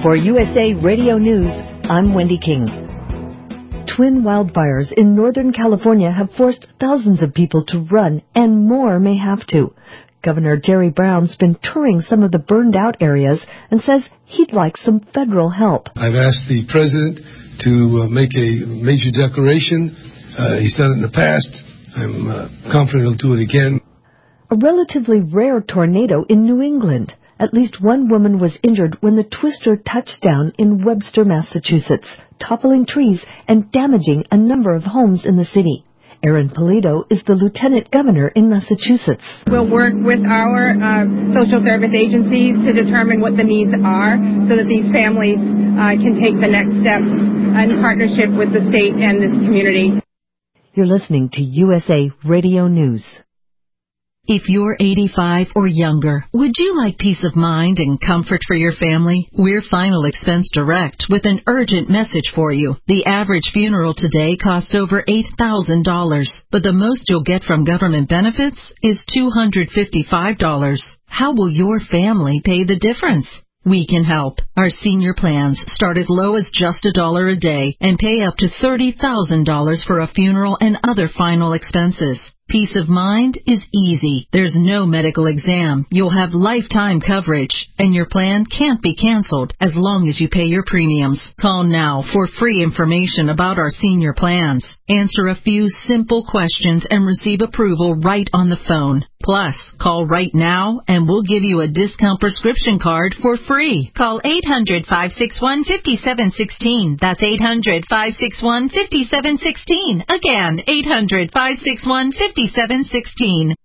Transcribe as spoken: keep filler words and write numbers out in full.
For U S A Radio News, I'm Wendy King. Twin wildfires in Northern California have forced thousands of people to run, and more may have to. Governor Jerry Brown's been touring some of the burned-out areas and says he'd like some federal help. I've asked the president to uh, make a major declaration. Uh, he's done it in the past. I'm uh, confident he'll do it again. A relatively rare tornado in New England. At least one woman was injured when the twister touched down in Webster, Massachusetts, toppling trees and damaging a number of homes in the city. Erin Polito is the lieutenant governor in Massachusetts. We'll work with our uh, social service agencies to determine what the needs are so that these families uh, can take the next steps in partnership with the state and this community. You're listening to U S A Radio News. If you're eighty-five or younger, would you like peace of mind and comfort for your family? We're Final Expense Direct with an urgent message for you. The average funeral today costs over eight thousand dollars, but the most you'll get from government benefits is two hundred fifty-five dollars. How will your family pay the difference? We can help. Our senior plans start as low as just a dollar a day and pay up to thirty thousand dollars for a funeral and other final expenses. Peace of mind is easy. There's no medical exam. You'll have lifetime coverage, and your plan can't be canceled as long as you pay your premiums. Call now for free information about our senior plans. Answer a few simple questions and receive approval right on the phone. Plus, call right now and we'll give you a discount prescription card for free. Call eight hundred, five six one, five seven one six. That's eight hundred, five six one, five seven one six. Again, eight hundred, five six one, five seven one six.